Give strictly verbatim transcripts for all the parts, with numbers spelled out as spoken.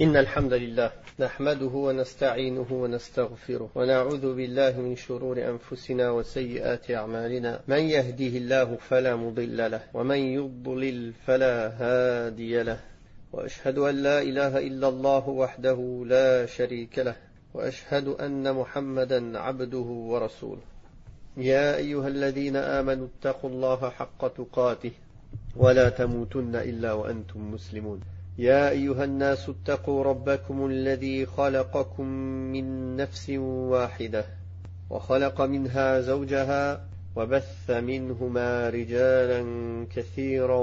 إن الحمد لله نحمده ونستعينه ونستغفره ونعوذ بالله من شرور أنفسنا وسيئات أعمالنا من يهده الله فلا مضل له ومن يضلل فلا هادي له وأشهد أن لا إله إلا الله وحده لا شريك له وأشهد أن محمدا عبده ورسوله يا أيها الذين آمنوا اتقوا الله حق تقاته ولا تموتن إلا وأنتم مسلمون يا أيها الناس اتقوا ربكم الذي خلقكم من نفس واحدة وخلق منها زوجها وبث منهما رجالا كثيرا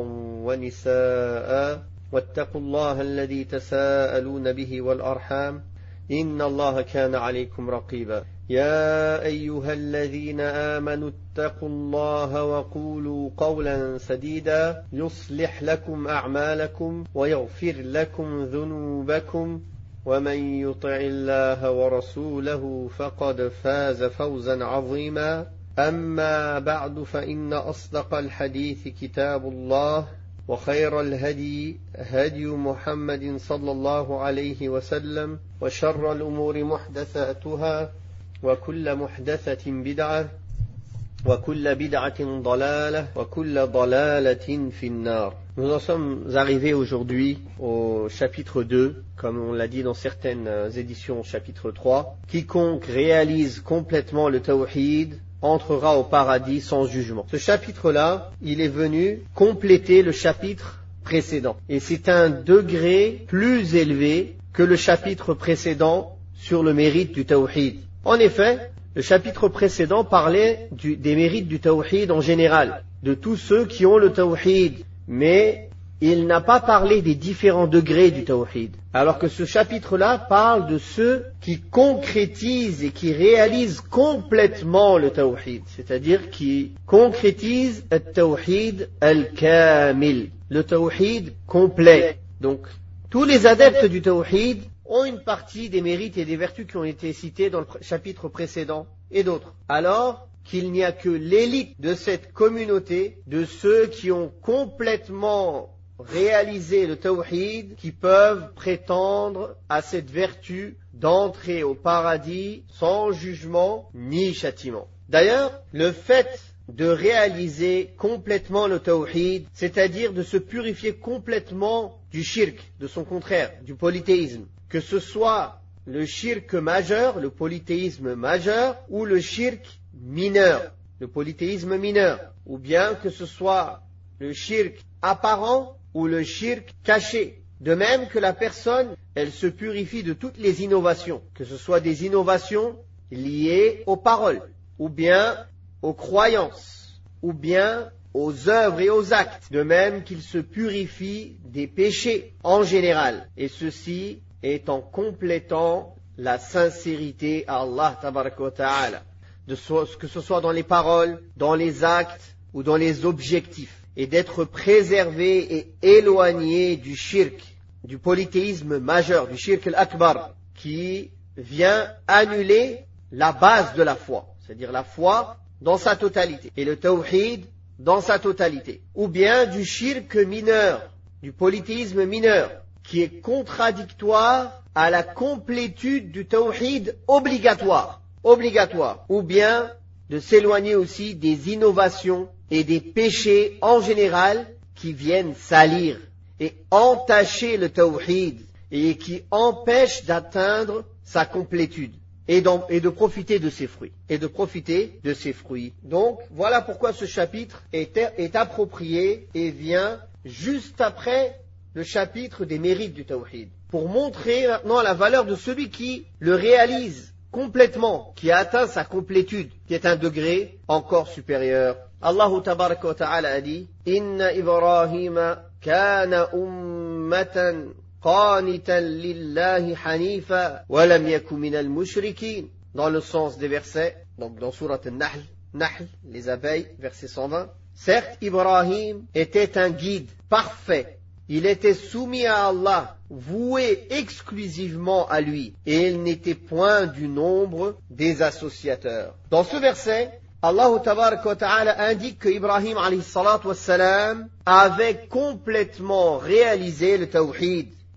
ونساء واتقوا الله الذي تساءلون به والأرحام إن الله كان عليكم رقيبا يا أيها الذين آمنوا اتقوا الله وقولوا قولا سديدا يصلح لكم أعمالكم ويغفر لكم ذنوبكم ومن يطع الله ورسوله فقد فاز فوزا عظيما أما بعد فإن أصدق الحديث كتاب الله وخير الهدي هدي محمد صلى الله عليه وسلم وشر الأمور محدثاتها وكل محدثة بدعة وكل بدعة ضلالة وكل ضلالة في النار. Nous en sommes arrivés aujourd'hui au chapitre deux, comme on l'a dit dans certaines éditions, chapitre trois. Quiconque réalise complètement le tawhid entrera au paradis sans jugement. Ce chapitre-là, il est venu compléter le chapitre précédent. Et c'est un degré plus élevé que le chapitre précédent sur le mérite du tawhid. En effet, le chapitre précédent parlait du, des mérites du tawhid en général, de tous ceux qui ont le tawhid, mais il n'a pas parlé des différents degrés du tawhid. Alors que ce chapitre-là parle de ceux qui concrétisent et qui réalisent complètement le tawhid, c'est-à-dire qui concrétisent le tawhid al-kamil, le tawhid complet. Donc, tous les adeptes du tawhid ont une partie des mérites et des vertus qui ont été cités dans le chapitre précédent et d'autres. Alors qu'il n'y a que l'élite de cette communauté, de ceux qui ont complètement réalisé le tawhid, qui peuvent prétendre à cette vertu d'entrer au paradis sans jugement ni châtiment. D'ailleurs, le fait de réaliser complètement le tawhid, c'est-à-dire de se purifier complètement du shirk, de son contraire, du polythéisme, que ce soit le shirk majeur, le polythéisme majeur, ou le shirk mineur, le polythéisme mineur, ou bien que ce soit le shirk apparent ou le shirk caché. De même que la personne, elle se purifie de toutes les innovations, que ce soit des innovations liées aux paroles, ou bien aux croyances, ou bien aux œuvres et aux actes. De même qu'il se purifie des péchés en général. Et ceci est en complétant la sincérité à Allah tabaraka wa ta'ala, de so, que ce soit dans les paroles, dans les actes ou dans les objectifs, et d'être préservé et éloigné du shirk, du polythéisme majeur, du shirk al-akbar, qui vient annuler la base de la foi, c'est-à-dire la foi dans sa totalité, et le tawhid dans sa totalité, ou bien du shirk mineur, du polythéisme mineur, qui est contradictoire à la complétude du tawhid obligatoire, obligatoire, ou bien de s'éloigner aussi des innovations et des péchés en général qui viennent salir et entacher le tawhid et qui empêchent d'atteindre sa complétude et, et de profiter de ses fruits, et de profiter de ses fruits. Donc, voilà pourquoi ce chapitre est, est approprié et vient juste après le chapitre des mérites du tawhid, pour montrer maintenant la valeur de celui qui le réalise complètement, qui a atteint sa complétude, qui est un degré encore supérieur. Allah tabaraka wa ta'ala a dit: Inna Ibrahima kana ummatan qanitan lillahi hanifa wa lam yaku minal mushrikin. Dans le sens des versets, donc dans sourate An-Nahl, Nahl, les abeilles, verset cent vingt. Certes, Ibrahim était un guide parfait. Il était soumis à Allah, voué exclusivement à lui, et il n'était point du nombre des associateurs. Dans ce verset, Allah tabaraka wa ta'ala indique que Ibrahim alayhi salatu wassalam avait complètement réalisé le tawhid.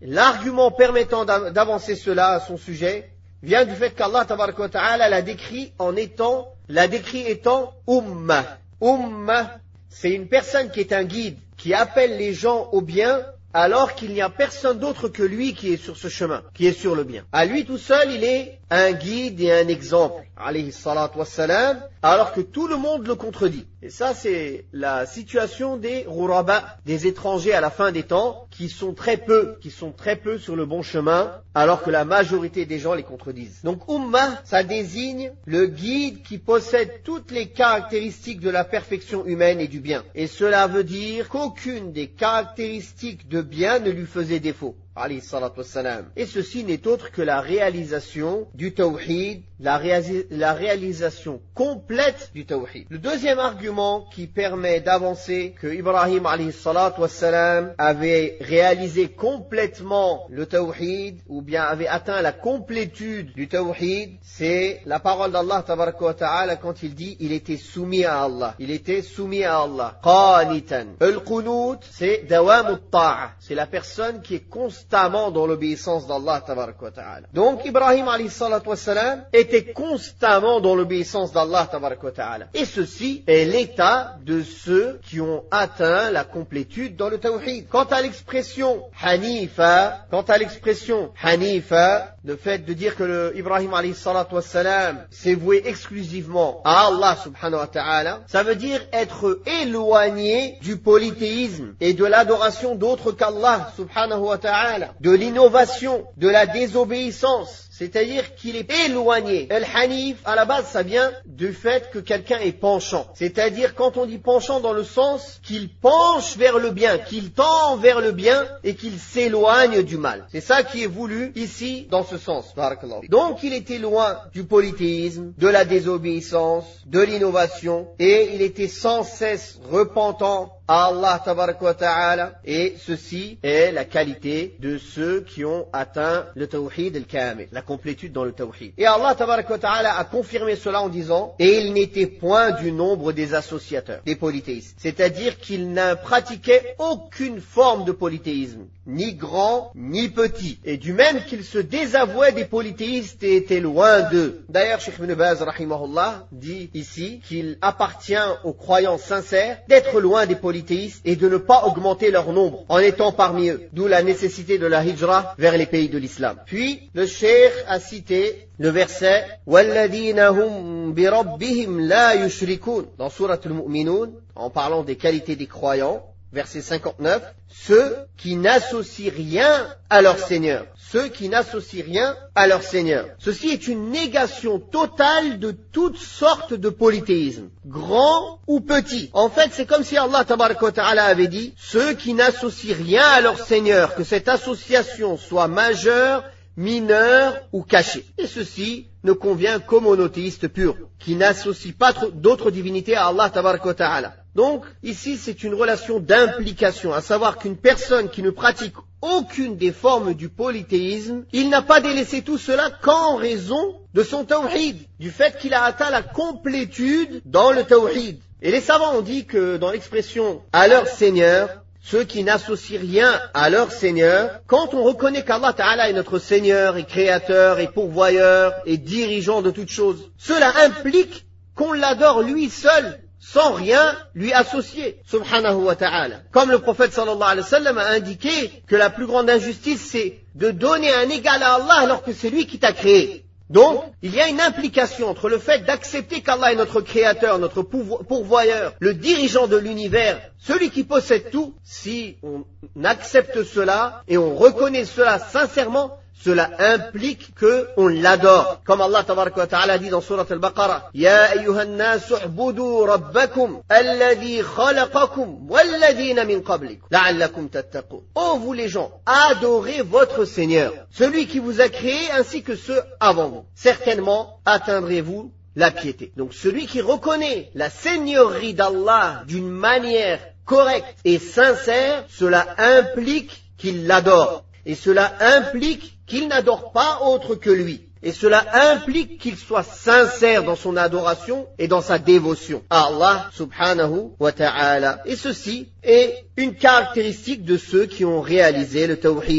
L'argument permettant d'avancer cela à son sujet vient du fait qu'Allah tabaraka wa ta'ala l'a décrit en étant, l'a décrit étant Ummah. Ummah, c'est une personne qui est un guide, qui appelle les gens au bien, alors qu'il n'y a personne d'autre que lui qui est sur ce chemin, qui est sur le bien. À lui tout seul, il est un guide et un exemple, alayhi salatu wassalam, alors que tout le monde le contredit. Et ça, c'est la situation des ghuraba, des étrangers à la fin des temps, qui sont très peu, qui sont très peu sur le bon chemin, alors que la majorité des gens les contredisent. Donc, Ummah, ça désigne le guide qui possède toutes les caractéristiques de la perfection humaine et du bien. Et cela veut dire qu'aucune des caractéristiques de bien ne lui faisait défaut. Et ceci n'est autre que la réalisation du tawhid, la, réa- la réalisation complète du tawhid. Le deuxième argument qui permet d'avancer que Ibrahim alayhi salatu wassalam avait réalisé complètement le tawhid, ou bien avait atteint la complétude du tawhid, c'est la parole d'Allah tabaraka wa ta'ala quand il dit il était soumis à Allah. Il était soumis à Allah. Qanitan. Al-qunut, c'est dawam at-ta'a. C'est la personne qui est constamment dans l'obéissance d'Allah tabaraka wa ta'ala. Donc Ibrahim alayhi salatu wassalam était constamment dans l'obéissance d'Allah tabaraka wa ta'ala. Et ceci est l'état de ceux qui ont atteint la complétude dans le tawhid. Quant à l'expression Hanifa, quant à l'expression Hanifa, le fait de dire que le Ibrahim alayhi salatu wassalam s'est voué exclusivement à Allah subhanahu wa ta'ala, ça veut dire être éloigné du polythéisme et de l'adoration d'autres qu'Allah subhanahu wa ta'ala, de l'innovation, de la désobéissance. C'est-à-dire qu'il est éloigné. Al-Hanif, à la base, ça vient du fait que quelqu'un est penchant. C'est-à-dire quand on dit penchant dans le sens qu'il penche vers le bien, qu'il tend vers le bien et qu'il s'éloigne du mal. C'est ça qui est voulu ici dans ce sens. Donc il était loin du polythéisme, de la désobéissance, de l'innovation et il était sans cesse repentant à Allah tabaraka wa ta'ala, et ceci est la qualité de ceux qui ont atteint le tawhid al-kamil, la complétude dans le tawhid. Et Allah tabaraka wa ta'ala a confirmé cela en disant et il n'était point du nombre des associateurs, des polythéistes. C'est-à-dire qu'il n'a pratiqué aucune forme de polythéisme, ni grand, ni petit. Et du même qu'il se désavouait des polythéistes et était loin d'eux. D'ailleurs, Cheikh Ibn Baz, rahimahullah, dit ici qu'il appartient aux croyants sincères d'être loin des polythéistes et de ne pas augmenter leur nombre en étant parmi eux. D'où la nécessité de la hijra vers les pays de l'islam. Puis, le cheikh a cité le verset وَالَّذِينَ هُمْ بِرَبِّهِمْ لَا يُشْرِكُونَ dans Surat al-Mu'minun, en parlant des qualités des croyants. Verset cinquante-neuf, ceux qui n'associent rien à leur Seigneur. Ceux qui n'associent rien à leur Seigneur. Ceci est une négation totale de toutes sortes de polythéisme, grand ou petit. En fait, c'est comme si Allah tabaraka wa ta'ala avait dit, ceux qui n'associent rien à leur Seigneur, que cette association soit majeure, mineure ou cachée. Et ceci ne convient qu'aux monothéistes purs, qui n'associent pas d'autres divinités à Allah tabaraka wa ta'ala. Donc, ici, c'est une relation d'implication, à savoir qu'une personne qui ne pratique aucune des formes du polythéisme, il n'a pas délaissé tout cela qu'en raison de son tawhid, du fait qu'il a atteint la complétude dans le tawhid. Et les savants ont dit que dans l'expression « à leur Seigneur », ceux qui n'associent rien à leur Seigneur, quand on reconnaît qu'Allah Ta'ala est notre Seigneur et Créateur et pourvoyeur et dirigeant de toutes choses, cela implique qu'on l'adore lui seul, sans rien lui associer, subhanahu wa ta'ala. Comme le prophète sallallahu alayhi wa sallam a indiqué que la plus grande injustice c'est de donner un égal à Allah alors que c'est lui qui t'a créé. Donc, il y a une implication entre le fait d'accepter qu'Allah est notre créateur, notre pourvoyeur, le dirigeant de l'univers, celui qui possède tout. Si on accepte cela et on reconnaît cela sincèrement, cela implique qu'on l'adore. Comme Allah tabaraka wa ta'ala dit dans Surat al-Baqarah, Ya ayyuhan nasu u'budu rabbakum alladhi khalaqakum walladhina min qablikum la'allakum tattaqun. Oh vous les gens, adorez votre Seigneur, celui qui vous a créé ainsi que ceux avant vous. Certainement atteindrez-vous la piété. Donc celui qui reconnaît la seigneurie d'Allah d'une manière correcte et sincère, cela implique qu'il l'adore. Et cela implique qu'il n'adore pas autre que lui. Et cela implique qu'il soit sincère dans son adoration et dans sa dévotion à Allah subhanahu wa ta'ala. Et ceci est une caractéristique de ceux qui ont réalisé le tawhid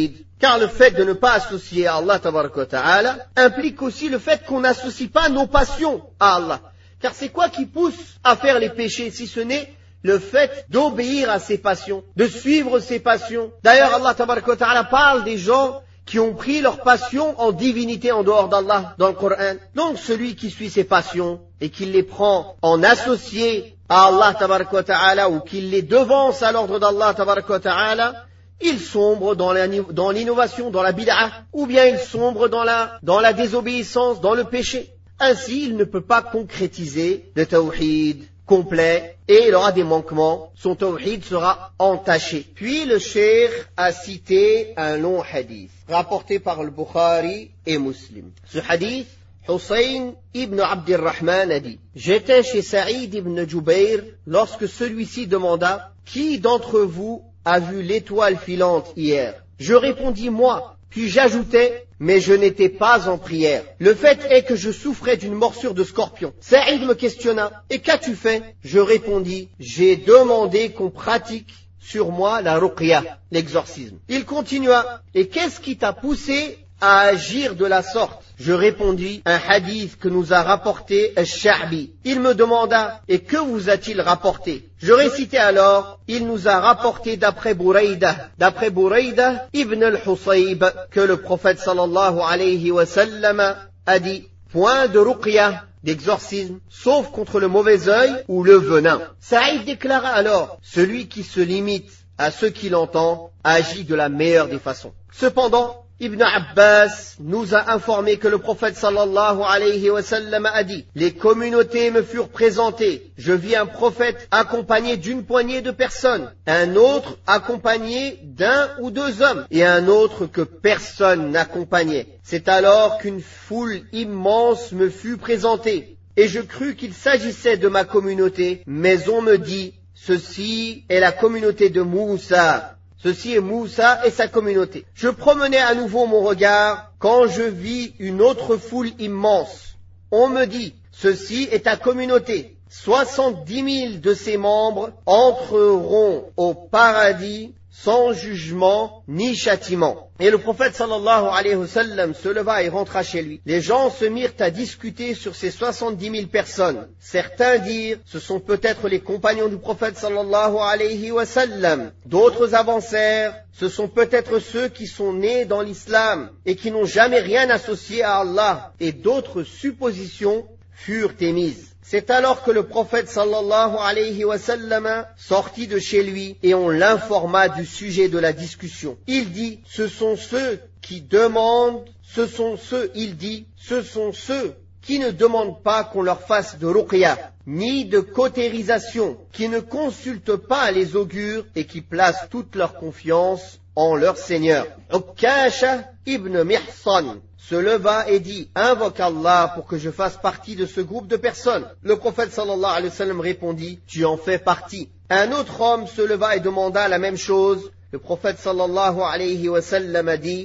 Car le fait de ne pas associer à Allah tabaraka wa ta'ala implique aussi le fait qu'on n'associe pas nos passions à Allah. Car c'est quoi qui pousse à faire les péchés si ce n'est le fait d'obéir à ses passions, de suivre ses passions. D'ailleurs, Allah tabaraka wa ta'ala parle des gens qui ont pris leurs passions en divinité en dehors d'Allah dans le Coran. Donc celui qui suit ses passions et qui les prend en associé à Allah tabaraka wa ta'ala ou qui les devance à l'ordre d'Allah tabaraka wa ta'ala, il sombre dans, la, dans l'innovation, dans la bid'a, ou bien il sombre dans la, dans la désobéissance, dans le péché. Ainsi, il ne peut pas concrétiser le tawhid complet et il aura des manquements. Son tawhid sera entaché. Puis le cheikh a cité un long hadith rapporté par le Bukhari et Muslim. Ce hadith, Hussein ibn Abdirrahman a dit: j'étais chez Saïd ibn Jubayr lorsque celui-ci demanda: qui d'entre vous a vu l'étoile filante hier? Je répondis: moi. Puis j'ajoutais: mais je n'étais pas en prière. Le fait est que je souffrais d'une morsure de scorpion. Saïd me questionna: et qu'as-tu fait? Je répondis: j'ai demandé qu'on pratique sur moi la ruqya, l'exorcisme. Il continua: et qu'est-ce qui t'a poussé à agir de la sorte? Je répondis: un hadith que nous a rapporté Al-Sha'bi. Il me demanda: et que vous a-t-il rapporté? Je récitai alors: il nous a rapporté d'après Buraïda, d'après Buraïda ibn al-Husayb, que le prophète sallallahu alayhi wa sallam a dit: point de ruqya, d'exorcisme, sauf contre le mauvais œil ou le venin. Saïd déclara alors: celui qui se limite à ce qu'il entend agit de la meilleure des façons. Cependant, Ibn Abbas nous a informé que le prophète sallallahu alayhi wa sallam a dit: les communautés me furent présentées. Je vis un prophète accompagné d'une poignée de personnes, un autre accompagné d'un ou deux hommes, et un autre que personne n'accompagnait. C'est alors qu'une foule immense me fut présentée, et je crus qu'il s'agissait de ma communauté, mais on me dit: ceci est la communauté de Moussa. Ceci est Moussa et sa communauté. Je promenais à nouveau mon regard quand je vis une autre foule immense. On me dit: ceci est ta communauté. Soixante-dix mille de ses membres entreront au paradis sans jugement ni châtiment. Et le prophète sallallahu alayhi wa sallam se leva et rentra chez lui. Les gens se mirent à discuter sur ces soixante-dix mille personnes. Certains dirent: ce sont peut-être les compagnons du prophète sallallahu alayhi wa sallam. D'autres avancèrent: ce sont peut-être ceux qui sont nés dans l'islam et qui n'ont jamais rien associé à Allah. Et d'autres suppositions furent émises. C'est alors que le prophète sallallahu alayhi wa sallam sortit de chez lui et on l'informa du sujet de la discussion. Il dit: ce sont ceux qui demandent, ce sont ceux, il dit, ce sont ceux qui ne demandent pas qu'on leur fasse de ruqya, ni de cautérisation, qui ne consultent pas les augures et qui placent toute leur confiance en leur Seigneur. Ukasha ibn Mihsan se leva et dit: invoque Allah pour que je fasse partie de ce groupe de personnes. Le prophète sallallahu alayhi wa sallam répondit: tu en fais partie. Un autre homme se leva et demanda la même chose. Le prophète sallallahu alayhi wa sallam a dit: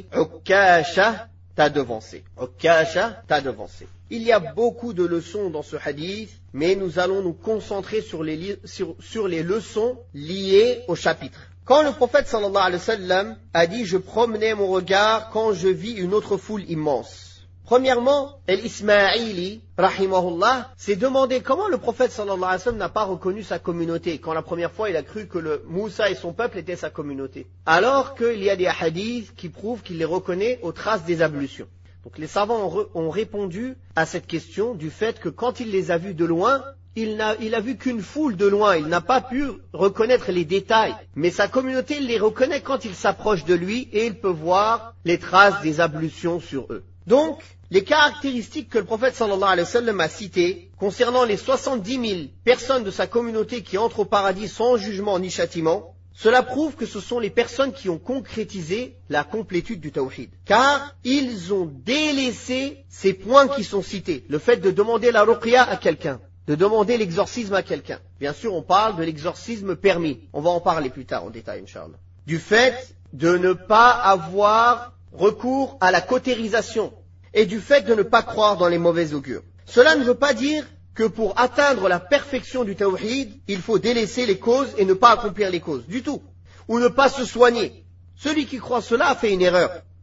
Ukasha t'a devancé. Ukasha t'a devancé. Il y a beaucoup de leçons dans ce hadith, mais nous allons nous concentrer sur les, li- sur, sur les leçons liées au chapitre. Quand le prophète sallallahu alayhi wa sallam a dit: je promenais mon regard quand je vis une autre foule immense. Premièrement, Al-Ismaili, rahimahullah, s'est demandé comment le prophète sallallahu alayhi wa sallam n'a pas reconnu sa communauté, quand la première fois il a cru que le Moussa et son peuple étaient sa communauté. Alors qu'il y a des hadiths qui prouvent qu'il les reconnaît aux traces des ablutions. Donc les savants ont, re- ont répondu à cette question du fait que quand il les a vus de loin, Il n'a, il a vu qu'une foule de loin, il n'a pas pu reconnaître les détails. Mais sa communauté, il les reconnaît quand il s'approche de lui et il peut voir les traces des ablutions sur eux. Donc, les caractéristiques que le prophète sallallahu alayhi wa sallam a citées concernant les soixante-dix mille personnes de sa communauté qui entrent au paradis sans jugement ni châtiment, cela prouve que ce sont les personnes qui ont concrétisé la complétude du tawhid. Car ils ont délaissé ces points qui sont cités. Le fait de demander la ruqya à quelqu'un, de demander l'exorcisme à quelqu'un. Bien sûr, on parle de l'exorcisme permis. On va en parler plus tard en détail, Inch'Allah. Du fait de ne pas avoir recours à la cautérisation et du fait de ne pas croire dans les mauvais augures. Cela ne veut pas dire que pour atteindre la perfection du tawhid, il faut délaisser les causes et ne pas accomplir les causes, du tout. Ou ne pas se soigner. Celui qui croit cela a fait une erreur.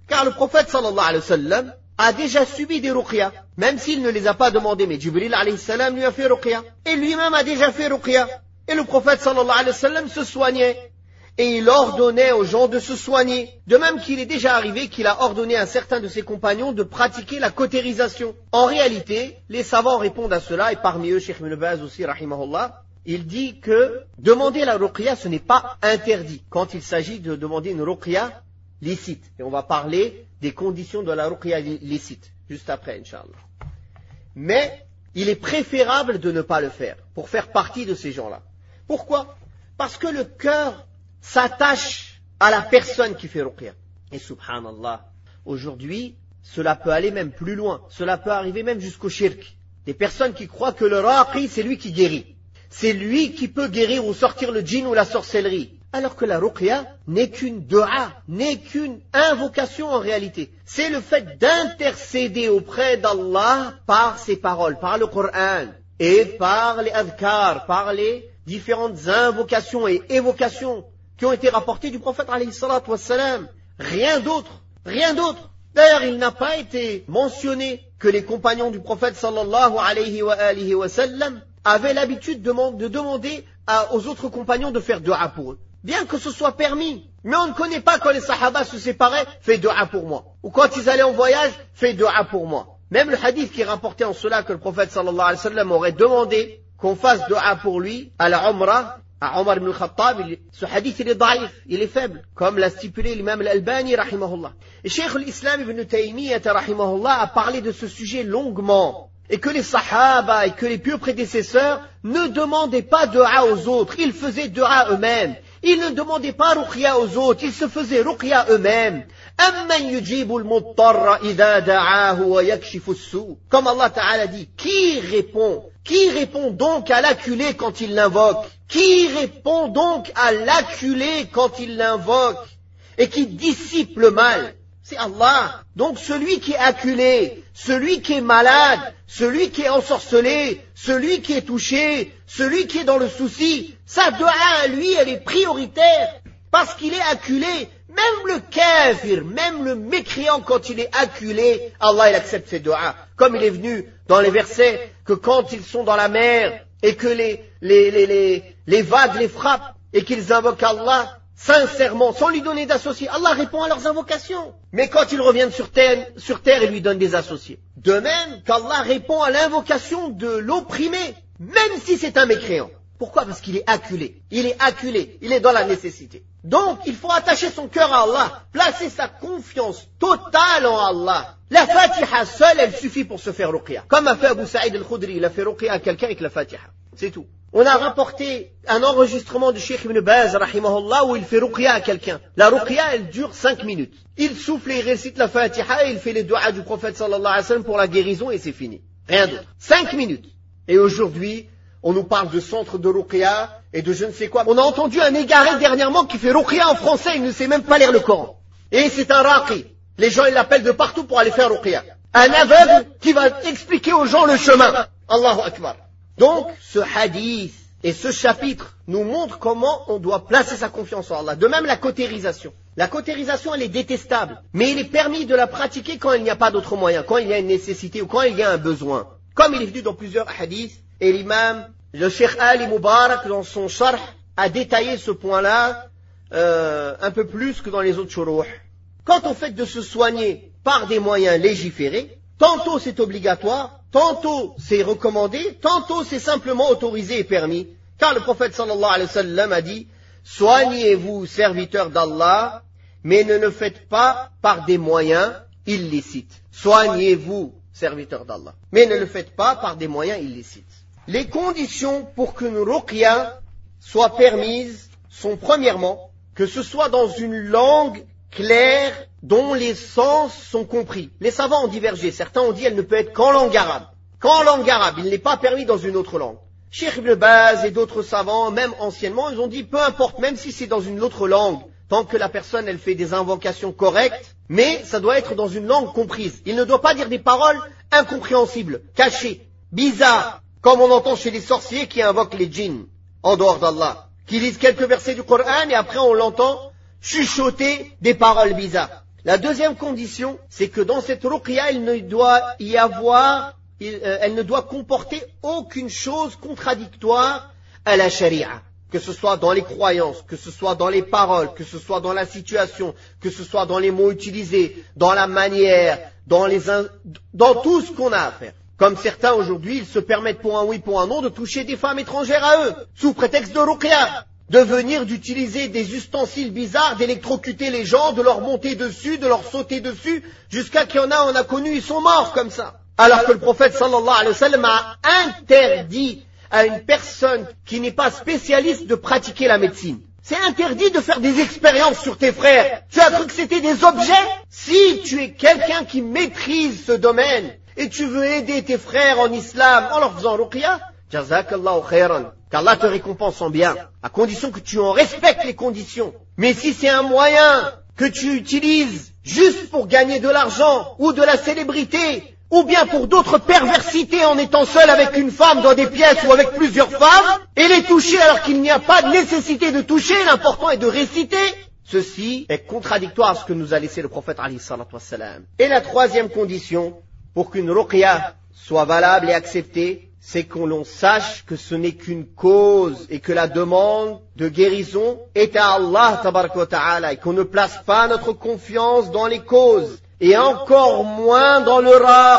Car le prophète sallallahu alayhi wa sallam a déjà subi des ruqya, même s'il ne les a pas demandés, mais Jibril alayhi salam lui a fait ruqya. Et lui-même a déjà fait ruqya. Et le prophète sallallahu alayhi wa sallam se soignait. Et il ordonnait aux gens de se soigner. De même qu'il est déjà arrivé qu'il a ordonné à certains de ses compagnons de pratiquer la cautérisation. En réalité, les savants répondent à cela, et parmi eux, Cheikh Ibn Baz aussi, rahimahullah, il dit que demander la ruqya, ce n'est pas interdit quand il s'agit de demander une ruqya licite. Et on va parler des conditions de la ruqya licite, juste après, Inch'Allah. Mais il est préférable de ne pas le faire, pour faire partie de ces gens-là. Pourquoi? Parce que le cœur s'attache à la personne qui fait ruqya. Et subhanallah, aujourd'hui, cela peut aller même plus loin. Cela peut arriver même jusqu'au shirk. Des personnes qui croient que le raqi, c'est lui qui guérit. C'est lui qui peut guérir ou sortir le djinn ou la sorcellerie. Alors que la ruqya n'est qu'une dua, n'est qu'une invocation en réalité. C'est le fait d'intercéder auprès d'Allah par ses paroles, par le Coran et par les adhkar, par les différentes invocations et évocations qui ont été rapportées du prophète alayhi salatu wassalam. Rien d'autre, rien d'autre. D'ailleurs, il n'a pas été mentionné que les compagnons du prophète sallallahu alayhi wa alihi wa sallam avaient l'habitude de, de demander à, aux autres compagnons de faire dua pour eux. Bien que ce soit permis. Mais on ne connaît pas quand les sahaba se séparaient, fais dua pour moi. Ou quand ils allaient en voyage, fais dua pour moi. Même le hadith qui est rapporté en cela que le prophète sallallahu alayhi wa sallam aurait demandé qu'on fasse dua pour lui à la Umrah, à Omar ibn al-Khattab, ce hadith il est daïf, il est faible, comme l'a stipulé l'imam al-Albani rahimahullah. Et Cheikh al-Islam ibn Taymiyyah rahimahullah a parlé de ce sujet longuement. Et que les sahaba et que les pieux prédécesseurs ne demandaient pas dua aux autres, ils faisaient dua eux-mêmes. Ils ne demandaient pas ruqya aux autres, ils se faisaient ruqya eux-mêmes. Comme Allah Ta'ala dit, qui répond? Qui répond donc à l'acculé quand il l'invoque? Qui répond donc à l'acculé quand il l'invoque? Et qui dissipe le mal? C'est Allah. Donc celui qui est acculé, celui qui est malade, celui qui est ensorcelé, celui qui est touché, celui qui est dans le souci, sa dua à lui, elle est prioritaire. Parce qu'il est acculé. Même le kafir, même le mécréant, quand il est acculé, Allah il accepte ses duas. Comme il est venu dans les versets que quand ils sont dans la mer et que les, les, les, les, les vagues les frappent et qu'ils invoquent Allah sincèrement, sans lui donner d'associés, Allah répond à leurs invocations. Mais quand ils reviennent sur terre, sur terre, il lui donne des associés. De même qu'Allah répond à l'invocation de l'opprimé, même si c'est un mécréant. Pourquoi? Parce qu'il est acculé. Il est acculé. Il est dans la nécessité. Donc, il faut attacher son cœur à Allah, placer sa confiance totale en Allah. La Fatiha seule, elle suffit pour se faire ruqya. Comme a fait Abu Sa'id al-Khudri, il a fait ruqya à quelqu'un avec la Fatiha. C'est tout. On a rapporté un enregistrement du Cheikh Ibn Baz, rahimahullah, où il fait ruqya à quelqu'un. La ruqya, elle dure cinq minutes. Il souffle et il récite la Fatiha et il fait les duas du prophète sallallahu alayhi wa sallam pour la guérison et c'est fini. Rien d'autre. Cinq minutes. Et aujourd'hui, on nous parle de centre de ruqya et de je ne sais quoi. On a entendu un égaré dernièrement qui fait ruqya en français, il ne sait même pas lire le Coran. Et c'est un raqi. Les gens, ils l'appellent de partout pour aller faire ruqya. Un aveugle qui va expliquer aux gens le chemin. Allahu Akbar. Donc, ce hadith et ce chapitre nous montrent comment on doit placer sa confiance en Allah. De même, la cautérisation. La cautérisation, elle est détestable. Mais il est permis de la pratiquer quand il n'y a pas d'autre moyen, quand il y a une nécessité ou quand il y a un besoin. Comme il est venu dans plusieurs hadiths, et l'imam, le Cheikh Ali Mubarak, dans son sharh, a détaillé ce point-là euh, un peu plus que dans les autres shuruh. Quant au fait de se soigner par des moyens légiférés, tantôt c'est obligatoire, tantôt c'est recommandé, tantôt c'est simplement autorisé et permis. Car le prophète sallallahu alayhi wa sallam a dit « Soignez-vous, serviteurs d'Allah, mais ne le faites pas par des moyens illicites. » Soignez-vous, serviteurs d'Allah, mais ne le faites pas par des moyens illicites. Les conditions pour qu'une ruqya soit permise sont premièrement que ce soit dans une langue claire dont les sens sont compris. Les savants ont divergé. Certains ont dit elle ne peut être qu'en langue arabe. Qu'en langue arabe, il n'est pas permis dans une autre langue. Cheikh Ibn Baz et d'autres savants, même anciennement, ils ont dit peu importe, même si c'est dans une autre langue, tant que la personne elle fait des invocations correctes, mais ça doit être dans une langue comprise. Il ne doit pas dire des paroles incompréhensibles, cachées, bizarres, comme on entend chez les sorciers qui invoquent les djinns, en dehors d'Allah, qui lisent quelques versets du Coran et après on l'entend chuchoter des paroles bizarres. La deuxième condition, c'est que dans cette ruqya, il ne doit y avoir, il, euh, elle ne doit comporter aucune chose contradictoire à la charia. Que ce soit dans les croyances, que ce soit dans les paroles, que ce soit dans la situation, que ce soit dans les mots utilisés, dans la manière, dans, les in... dans tout ce qu'on a à faire. Comme certains aujourd'hui, ils se permettent pour un oui, pour un non, de toucher des femmes étrangères à eux, sous prétexte de ruqya, de venir d'utiliser des ustensiles bizarres, d'électrocuter les gens, de leur monter dessus, de leur sauter dessus, jusqu'à qu'il y en a, on a connu, ils sont morts comme ça. Alors que le prophète sallallahu alayhi wa sallam a interdit à une personne qui n'est pas spécialiste de pratiquer la médecine. C'est interdit de faire des expériences sur tes frères. Tu as cru que c'était des objets? Si tu es quelqu'un qui maîtrise ce domaine et tu veux aider tes frères en islam en leur faisant ruqya, jazakallahu khairan, qu'Allah te récompense en bien, à condition que tu en respectes les conditions. Mais si c'est un moyen que tu utilises juste pour gagner de l'argent ou de la célébrité, ou bien pour d'autres perversités en étant seul avec une femme dans des pièces ou avec plusieurs femmes, et les toucher alors qu'il n'y a pas de nécessité de toucher, l'important est de réciter, ceci est contradictoire à ce que nous a laissé le prophète alayhi salatu wassalam. Et la troisième condition, pour qu'une ruqya soit valable et acceptée, c'est qu'on l'on sache que ce n'est qu'une cause et que la demande de guérison est à Allah tabaraka wa ta'ala et qu'on ne place pas notre confiance dans les causes. Et encore moins dans le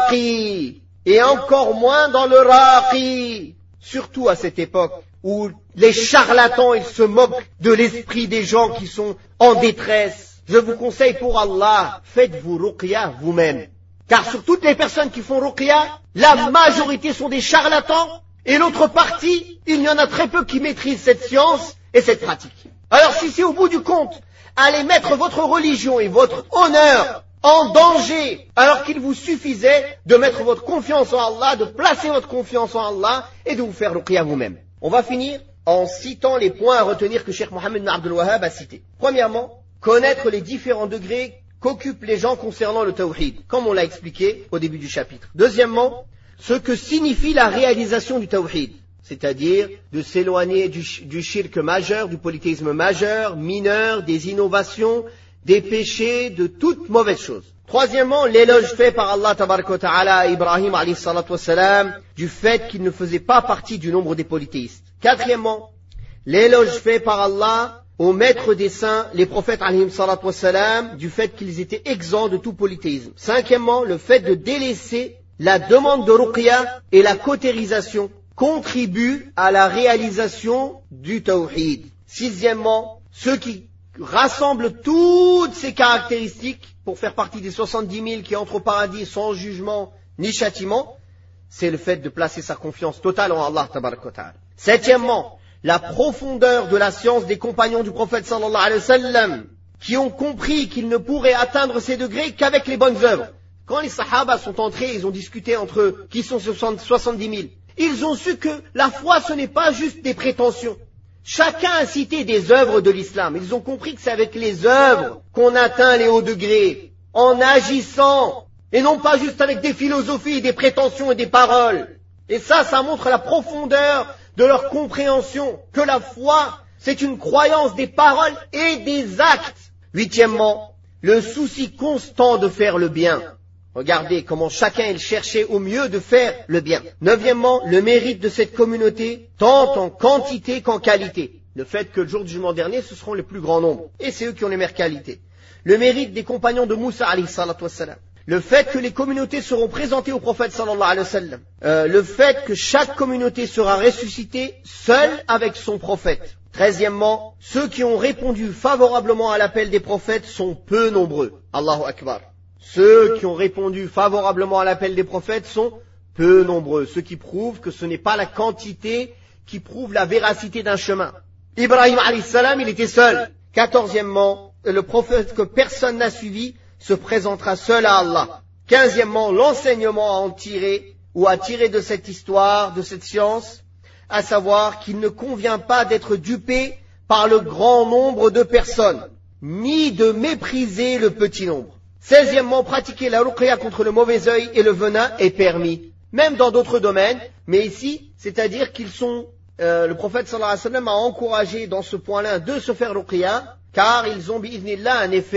raqi. Et encore moins dans le raqi. Surtout à cette époque où les charlatans, ils se moquent de l'esprit des gens qui sont en détresse. Je vous conseille pour Allah, faites-vous ruqya vous-même. Car sur toutes les personnes qui font ruqya, la majorité sont des charlatans. Et l'autre partie, il y en a très peu qui maîtrisent cette science et cette pratique. Alors si c'est au bout du compte, allez mettre votre religion et votre honneur en danger, alors qu'il vous suffisait de mettre votre confiance en Allah, de placer votre confiance en Allah et de vous faire ruqya vous-même. On va finir en citant les points à retenir que Cheikh Mohammed bin Abdul Wahhab a cités. Premièrement, connaître les différents degrés qu'occupent les gens concernant le tawhid, comme on l'a expliqué au début du chapitre. Deuxièmement, ce que signifie la réalisation du tawhid, c'est-à-dire de s'éloigner du, du shirk majeur, du polythéisme majeur, mineur, des innovations, des péchés, de toute mauvaise chose. Troisièmement, l'éloge fait par Allah tabaraka wa ta'ala à Ibrahim alayhi salatu wassalam du fait qu'il ne faisait pas partie du nombre des polythéistes. Quatrièmement, l'éloge fait par Allah aux maîtres des saints, les prophètes alayhi salatu wassalam, du fait qu'ils étaient exempts de tout polythéisme. Cinquièmement, le fait de délaisser la demande de ruqya et la cautérisation contribue à la réalisation du tawhid. Sixièmement, ceux qui rassemble toutes ces caractéristiques pour faire partie des soixante-dix mille qui entrent au paradis sans jugement ni châtiment, c'est le fait de placer sa confiance totale en Allah tabaraka wa ta'ala. Septièmement, la profondeur de la science des compagnons du prophète sallallahu alayhi wa sallam, qui ont compris qu'ils ne pourraient atteindre ces degrés qu'avec les bonnes œuvres. Quand les sahaba sont entrés, ils ont discuté entre eux, qui sont soixante-dix mille. Ils ont su que la foi, ce n'est pas juste des prétentions. Chacun a cité des œuvres de l'islam. Ils ont compris que c'est avec les œuvres qu'on atteint les hauts degrés, en agissant, et non pas juste avec des philosophies, des prétentions et des paroles. Et ça, ça montre la profondeur de leur compréhension, que la foi, c'est une croyance des paroles et des actes. Huitièmement, le souci constant de faire le bien. Regardez comment chacun il cherchait au mieux de faire le bien. Neuvièmement, le mérite de cette communauté, tant en quantité qu'en qualité. Le fait que le jour du jugement dernier, ce seront les plus grands nombres. Et c'est eux qui ont les meilleures qualités. Le mérite des compagnons de Moussa alayhi salatu wassalam. Le fait que les communautés seront présentées au prophète sallallahu alayhi wa sallam. Euh, le fait que chaque communauté sera ressuscitée seule avec son prophète. Treizièmement, ceux qui ont répondu favorablement à l'appel des prophètes sont peu nombreux. Allahu Akbar. Ceux qui ont répondu favorablement à l'appel des prophètes sont peu nombreux. Ce qui prouve que ce n'est pas la quantité qui prouve la véracité d'un chemin. Ibrahim alayhi salam, il était seul. Quatorzièmement, le prophète que personne n'a suivi se présentera seul à Allah. Quinzièmement, l'enseignement à en tirer ou à tirer de cette histoire, de cette science, à savoir qu'il ne convient pas d'être dupé par le grand nombre de personnes, ni de mépriser le petit nombre. Seizièmement, pratiquer la ruqya contre le mauvais œil et le venin est permis, même dans d'autres domaines, mais ici, c'est-à-dire qu'ils sont, euh, le prophète sallallahu alayhi wa sallam a encouragé dans ce point-là de se faire ruqya, car ils ont bi'idhnillah un effet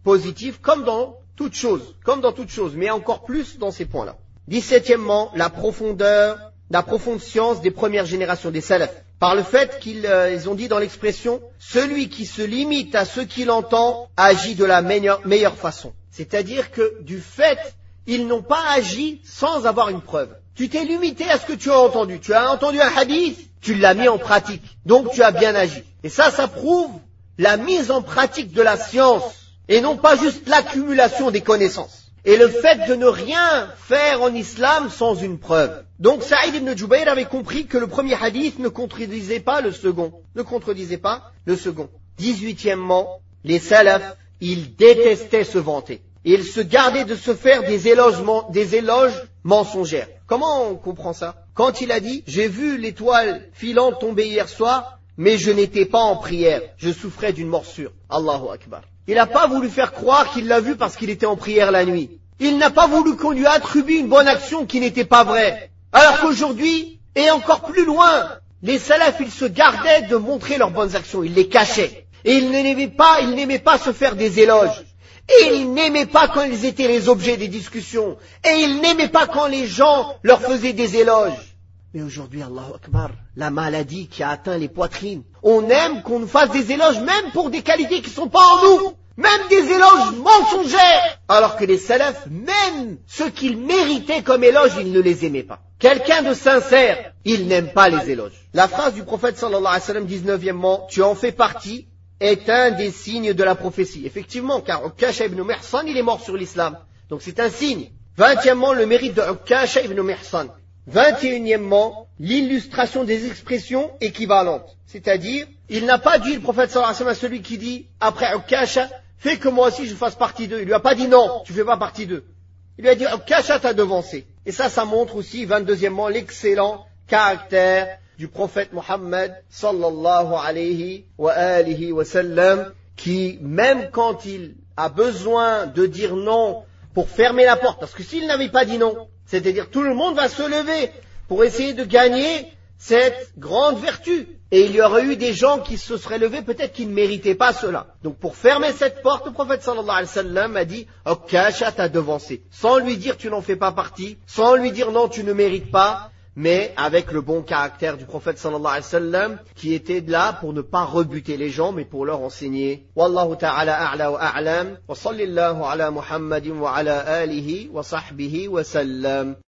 positif, comme dans toute chose, comme dans toute chose, mais encore plus dans ces points-là. Dix-septièmement, la profondeur, la profonde science des premières générations des salafs. Par le fait qu'ils euh, ils ont dit dans l'expression, celui qui se limite à ce qu'il entend agit de la meilleure, meilleure façon. C'est-à-dire que du fait, ils n'ont pas agi sans avoir une preuve. Tu t'es limité à ce que tu as entendu. Tu as entendu un hadith, tu l'as mis en pratique. Donc tu as bien agi. Et ça, ça prouve la mise en pratique de la science et non pas juste l'accumulation des connaissances. Et le fait de ne rien faire en islam sans une preuve. Donc Saïd ibn Jubayr avait compris que le premier hadith ne contredisait pas le second. Ne contredisait pas le second. Dix-huitièmement, les salafs, ils détestaient se vanter. Ils se gardaient de se faire des éloges, des éloges mensongères. Comment on comprend ça? Quand il a dit, j'ai vu l'étoile filante tomber hier soir, mais je n'étais pas en prière. Je souffrais d'une morsure. Allahu Akbar. Il n'a pas voulu faire croire qu'il l'a vu parce qu'il était en prière la nuit. Il n'a pas voulu qu'on lui attribue une bonne action qui n'était pas vraie. Alors qu'aujourd'hui, et encore plus loin, les salafs, ils se gardaient de montrer leurs bonnes actions. Ils les cachaient. Et ils n'aimaient pas, ils n'aimaient pas se faire des éloges. Et ils n'aimaient pas quand ils étaient les objets des discussions. Et ils n'aimaient pas quand les gens leur faisaient des éloges. Mais aujourd'hui, Allahu Akbar, la maladie qui a atteint les poitrines. On aime qu'on nous fasse des éloges, même pour des qualités qui ne sont pas en nous. Même des éloges mensongers. Alors que les salafs, même ceux qu'ils méritaient comme éloges, ils ne les aimaient pas. Quelqu'un de sincère, il n'aime pas les éloges. La phrase du prophète sallallahu alayhi wa sallam, dix-neuvièmement, tu en fais partie, est un des signes de la prophétie. Effectivement, car Ukasha ibn Mihsan, il est mort sur l'islam. Donc c'est un signe. Vingtièmement, le mérite de Ukasha ibn Mihsan. Vingt et unièmement, l'illustration des expressions équivalentes. C'est-à-dire, il n'a pas dit, le prophète sallallahu alayhi wa sallam, à celui qui dit, après Ukasha, fais que moi aussi je fasse partie d'eux. Il lui a pas dit non, tu fais pas partie d'eux. Il lui a dit, Ukasha t'a devancé. Et ça, ça montre aussi, vingt-deuxièmement, l'excellent caractère du prophète Mohammed sallallahu alayhi wa alihi wa sallam, qui, même quand il a besoin de dire non pour fermer la porte, parce que s'il n'avait pas dit non, c'est-à-dire tout le monde va se lever pour essayer de gagner cette grande vertu. Et il y aurait eu des gens qui se seraient levés, peut-être qui ne méritaient pas cela. Donc pour fermer cette porte, le prophète sallallahu alayhi wa sallam a dit « Ukasha t'a devancé ». Sans lui dire « tu n'en fais pas partie », sans lui dire « non, tu ne mérites pas », mais avec le bon caractère du prophète sallallahu alayhi wa sallam, qui était là pour ne pas rebuter les gens, mais pour leur enseigner. Wallahu ta'ala a'la wa a'lam, wa sallallahu ala Muhammadin wa ala alihi wa sahbihi wa sallam.